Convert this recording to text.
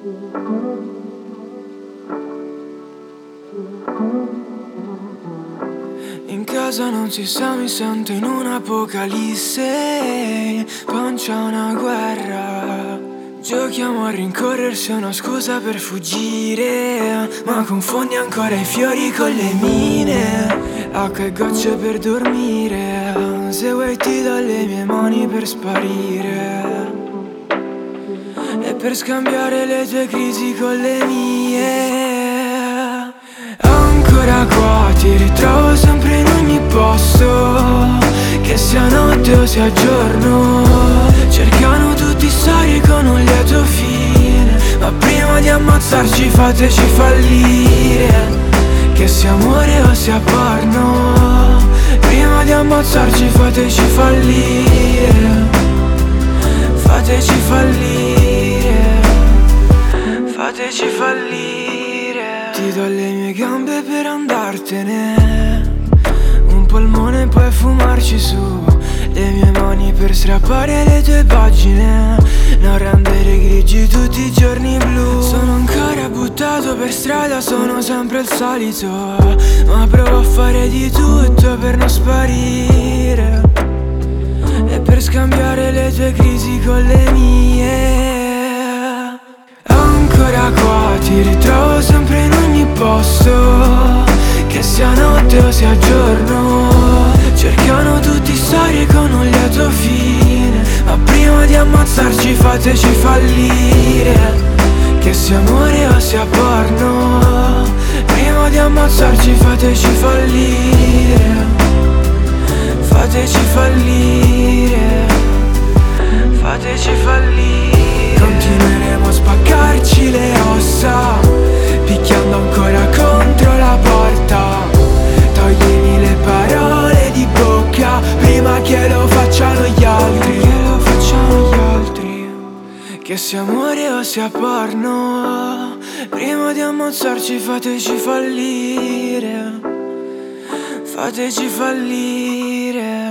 In casa non si sa, mi sento in un'apocalisse, pancia una guerra. Giochiamo a rincorrersi, è una scusa per fuggire, ma confondi ancora i fiori con le mine. Acqua e gocce per dormire, se vuoi ti do le mie mani per sparire e per scambiare le tue crisi con le mie. Ancora qua ti ritrovo sempre in ogni posto, che sia notte o sia giorno. Cercano tutti storie con un lieto fine, ma prima di ammazzarci fateci fallire, che sia amore o sia porno. Prima di ammazzarci fateci fallire, fateci fallire, fateci fallire. Ti do le mie gambe per andartene, un polmone puoi fumarci su, le mie mani per strappare le tue pagine, non rendere grigi tutti i giorni blu. Sono ancora buttato per strada, sono sempre il solito, ma provo a fare di tutto per non sparire e per scambiare le tue crisi con le mie. Ancora qua ti ritrovo sempre in ogni posto, che sia notte o sia giorno. Cercano tutti storie con un lieto fine, ma prima di ammazzarci fateci fallire, che sia amore o sia porno. Prima di ammazzarci fateci fallire, fateci fallire, fateci fallire. Continueremo a spaccarci le ossa, picchiando ancora contro la porta. Toglimi le parole di bocca prima che lo facciano gli altri, che lo facciano gli altri. Che sia amore o sia porno, prima di ammazzarci fateci fallire, fateci fallire.